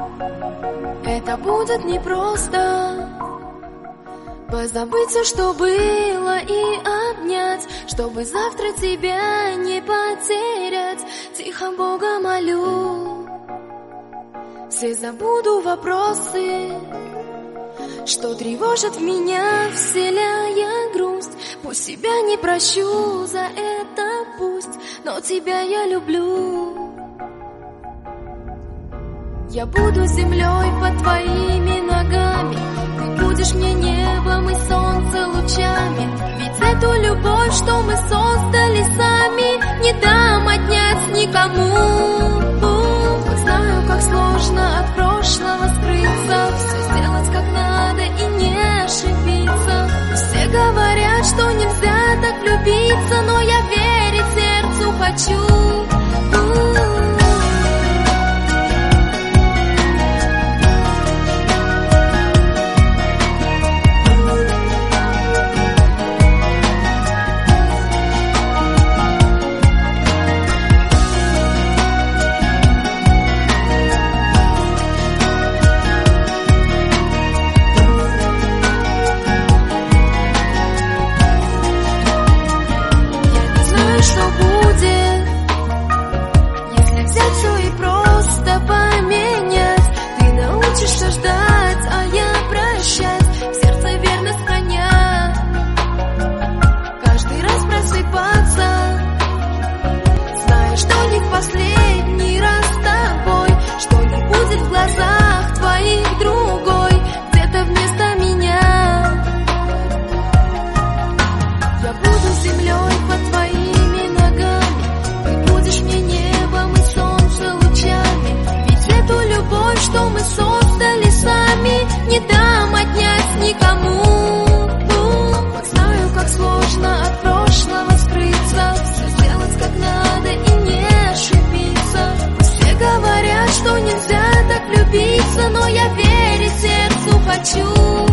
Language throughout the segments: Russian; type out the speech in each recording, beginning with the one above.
Это будет непросто позабыть все, что было, и обнять, чтобы завтра тебя не потерять. Тихо Бога молю, все забуду вопросы, что тревожит меня, вселяя грусть. Пусть себя не прощу за это, пусть, но тебя я люблю. Я буду землей под твоими ногами, ты будешь мне небом и солнце лучами. Ведь эту любовь, что мы создали сами, не дам отнять никому. Знаю, как сложно от прошлого скрыться, все сделать как надо и не ошибиться. Все говорят, что нельзя так влюбиться, но я верить сердцу хочу. Ждать, а я прощать, в сердце верность храня. Каждый раз просыпаться, зная, что не в последний раз с тобой, что не будет в глазах твоих другой, где-то вместо меня. Я буду землей под твоими ногами, ты будешь мне небом и солнце лучами. Ведь эту любовь, что мы создали сами, не дам отнять никому. Знаю, как сложно от прошлого скрыться, все сделать как надо и не ошибиться. Все говорят, что нельзя так влюбиться, но я верить сердцу хочу.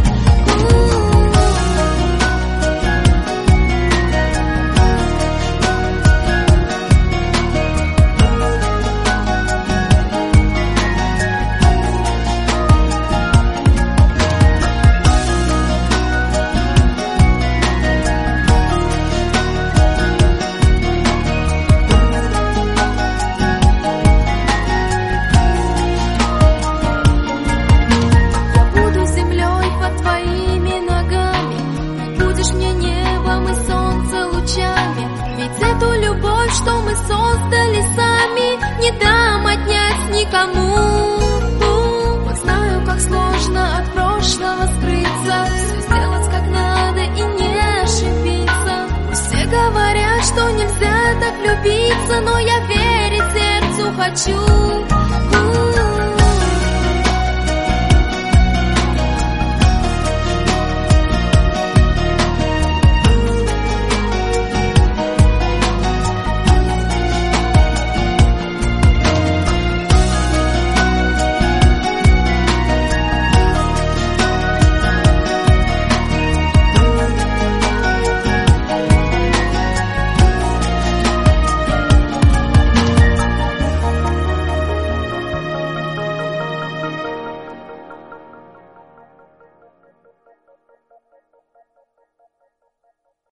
Что мы создали сами, не дам отнять никому. Знаю, как сложно от прошлого скрыться, все сделать как надо и не ошибиться. Все говорят, что нельзя так влюбиться, но я верить сердцу хочу.